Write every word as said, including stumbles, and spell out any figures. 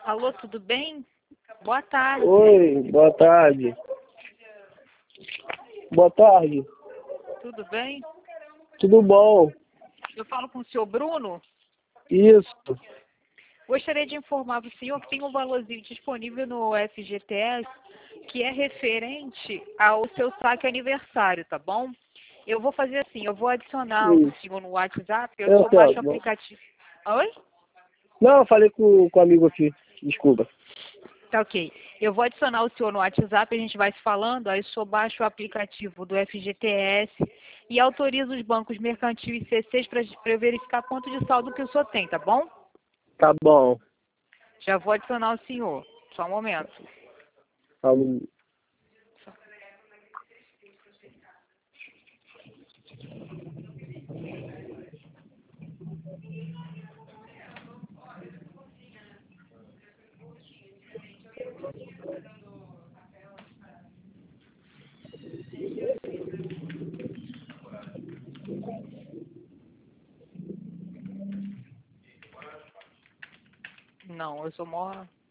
Alô, tudo bem? Boa tarde. Oi, boa tarde. Boa tarde. Tudo bem? Tudo bom? Eu falo com o senhor Bruno. Isso. Gostaria de informar para o senhor que tem um valorzinho disponível no F G T S que é referente ao seu saque aniversário, tá bom? Eu vou fazer assim, eu vou adicionar o Isso. senhor no WhatsApp, eu Eu só baixo o tenho. aplicativo. Oi? Não, eu falei com, com o amigo aqui. Desculpa. Tá ok. Eu vou adicionar o senhor no WhatsApp, a gente vai se falando, aí só baixo o aplicativo do F G T S e autorizo os bancos mercantil e C Cs para eu verificar quanto de saldo que o senhor tem, tá bom? Tá bom. Já vou adicionar o senhor. Só um momento. Tá bom. Não, eu sou mó...